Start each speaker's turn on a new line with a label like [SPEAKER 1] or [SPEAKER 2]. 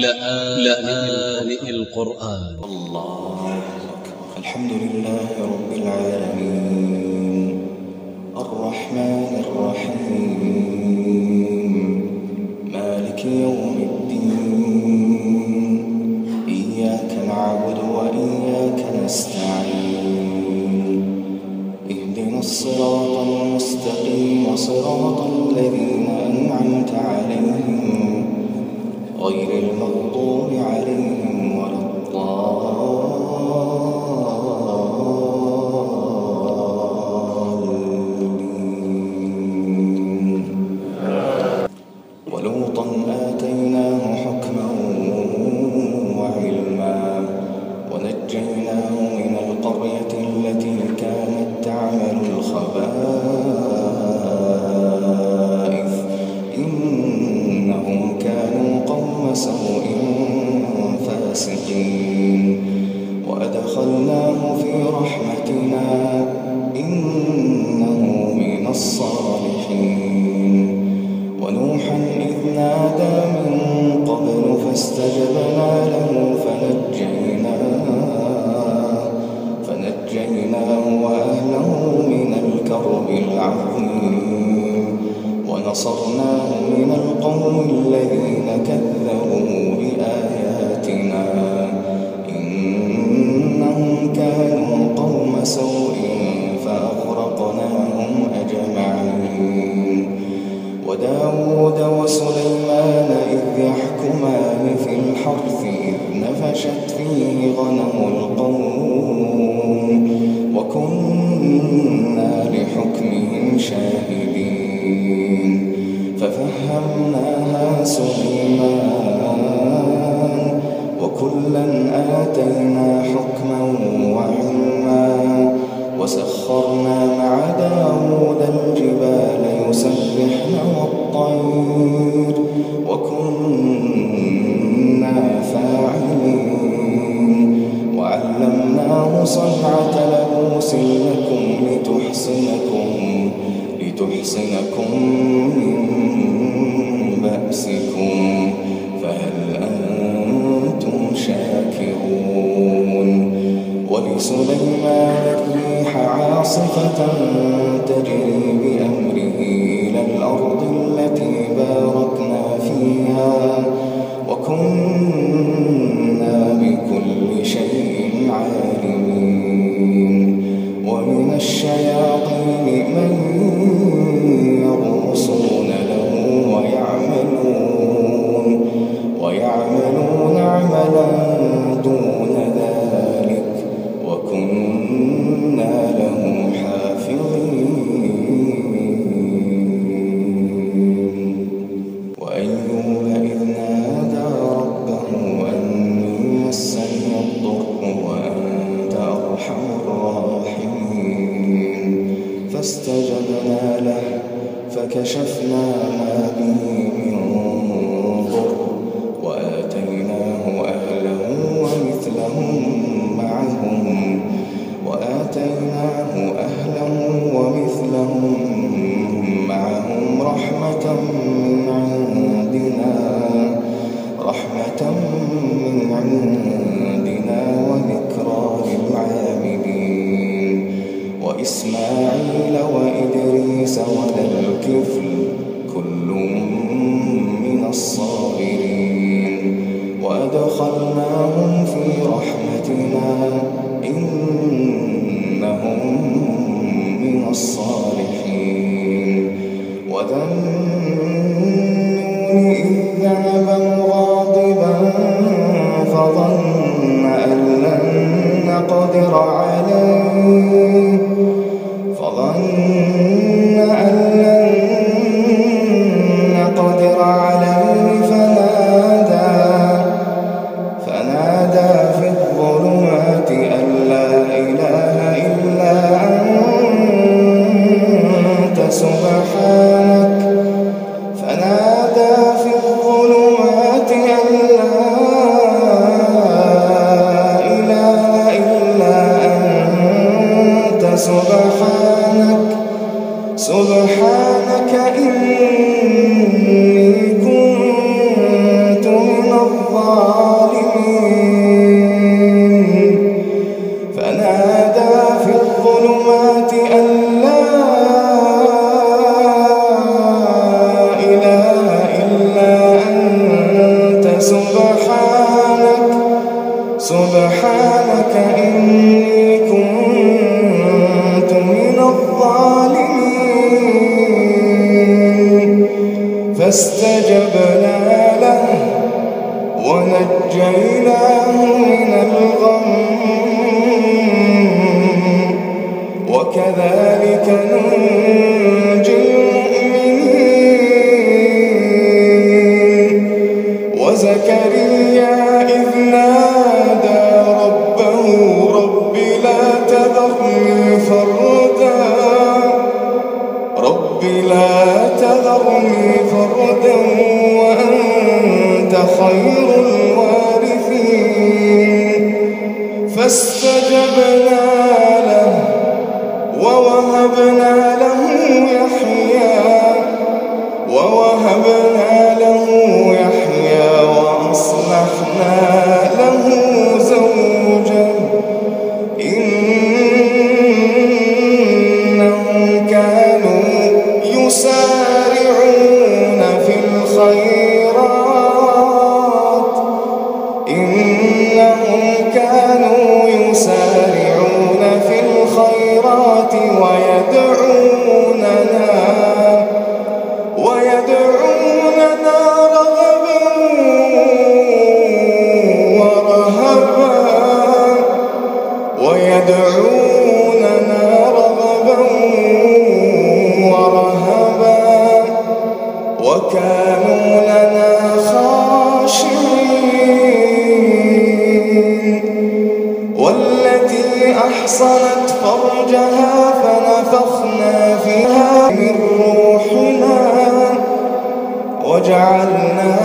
[SPEAKER 1] لآن القرآن.
[SPEAKER 2] الله أكبر. الحمد لله رب العالمين الرحمن الرحيم مالك يوم الدين إياك نعبد وإياك نستعين اهدنا الصراط المستقيم صراط الذين أنعمت عليهم غير المغضوب عليهم ولا الضالين. ولوطا آتيناه حكما وعلما ونجيناه من القرية التي كانت تعمل الخبائث إنهم كانوا قوم سوء فاسقين وأدخلناه في رحمتنا إنه من الصالحين. ونوحا إذ نادى من قبل فاستجبنا له فنجيناه وأهله من الكرب العظيم ونصرناه من القوم الذين كذبوا بآياتنا إنهم كانوا قوم سوء فأغرقناهم أجمعين. وداود وسليمان إذ يحكمان في الحرث إذ نفشت فيه غنم القوم وكنا لحكمهم شاهدين ففهمناها سليمان وكلا آتينا حكما وعلما وسخرنا مع داود الجبال يسبحن والطير وكنا فاعلين وعلمناه صنعة لبوس لكم لتحصنكم من بأسكم فهل أنتم شاكرون. ولسليمان الريح عاصفة تجري بأمره إلى الأرض التي باركنا فيها وكنا بكل شيء عالمين. ومن الشياطين من يغوصون له ويعملون عملا دون ذلك وكنا لهم حافظين. وأيوب إذ نادى ربه أني مسني الضر وأنت أرحم الراحمين فاستجبنا له فكشفنا ما به من ضر وآتيناه أهله ومثلهم معهم رحمة من عندنا وذكرى للعابدين. وإسماعيل وإدريس وذا الكفل كل من الصابرين وأدخلناهم في رحمتنا إنهم من الصالحين. وذا النون إذ ذهب مغاضبا فظن أن لن نقدر عليه فنادى في الظلمات أن لا إله إلا أنت سبحانك الظالمين فنادى في الظلمات أن لا إله إلا أنت سبحانك إني كنت من الظالمين فاستجبنا له ونجيناه من الغم وكذلك ننجي المؤمنين وزكريا إذ نادى ربه رب لا تذرني فردا وأنت خير الوارثين فاستجبنا له ووهبنا له يحيى وأصلحنا له زوجه إنهم كانوا يسارعون في الخيرات ويدعوننا رغبا ورهبا وكانوا لنا خاشعين والتي أحصنت فرجها فنفخنا فيها من روحنا وجعلنا